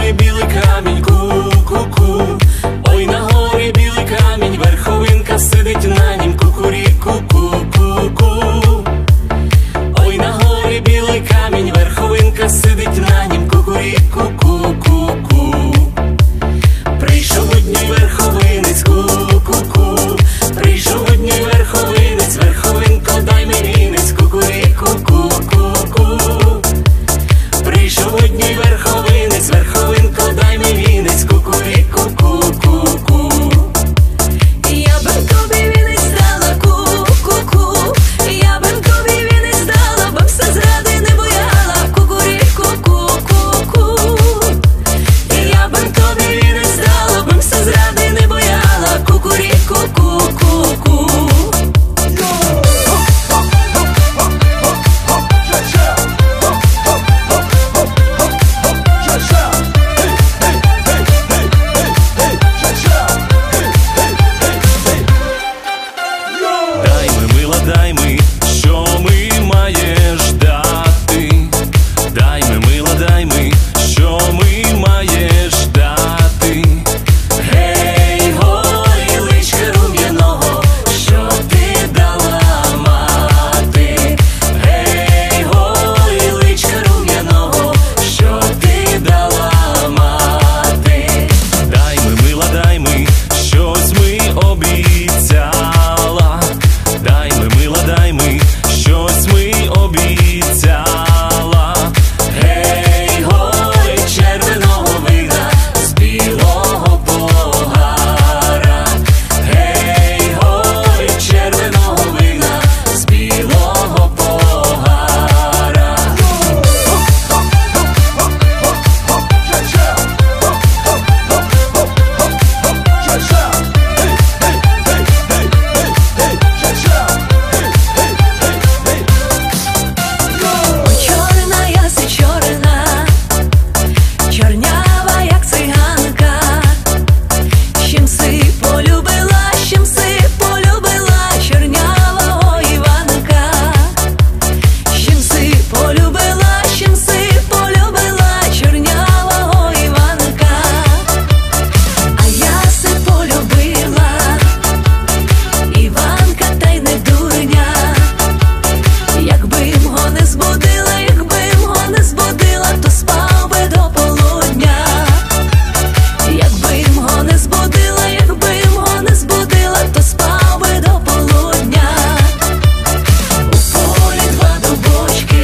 горі білий камінь, ку-ку-ку. Ой, на горі білий камінь, верховинка сидить на нім, кукуріку, ку-ку-ку. Ой, на горі білий камінь, верховинка сидить на нім, кукуріку, ку-ку-ку. Прийшов у дні верховинець, ку-ку-ку. Прийшов у дні верховинець, верховинко, дай мені вінець, кукуріку, ку-ку-ку. Прийшов у дні верховинець, верховинко, дай мені вінець, кукуріку, ку-ку-ку. Я би тобі вінець дала, ку-ку-ку. Я би тобі вінець дала, бо все зради не бояла, кукуріку, ку-ку-ку. Я би тобі вінець дала, бо все зради не бояла, кукуріку, ку-ку-ку. Дай ми, мила, дай ми, що ми маєш дати. Дай ми, мила, дай ми, що ми маєш дати. Гей, гой, личка рум'яного, що ти дала мати. Гей, гой, личка рум'яного, що ти дала мати. Дай ми, мила, дай ми, щось ми обіцяла. Дай ми, мила, дай ми, щось ми обіцяла. Гей, гой, червоного вина з білого погара. Гей, гой, червоного вина з білого погара. Чорна яси чорна, чорнява, як циганка. Чим си полюбила, чим си полюбила, чорнява, о Іванка. Чим си полюбила, чим си полюбила, чорнява, о Іванка. А я си полюбила Іванка, та й не дурня. Якби його не збудила, якби його не збудила, то спав би до полудня. Якби його не збудила, якби його не збудила, то спав би до полудня. У полі два дубочки,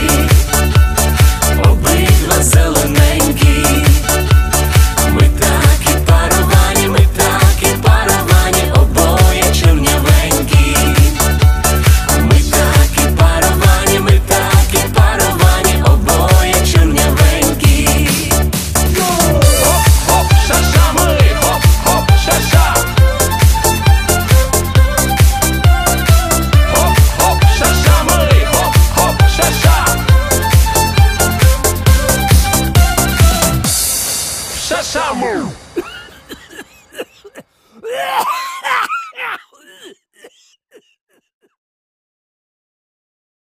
обидва зелененькі. Ми такі паровані, ми такі паровані, обоє чорнявенькі. Ми такі паровані, ми такі паровані, обоє чорнявенькі. Хоп-хоп, ша-ша ми, хоп-хоп, ша-ша. Хоп-хоп, ша-ша ми, хоп-хоп, ша-ша. Ша-ша ми.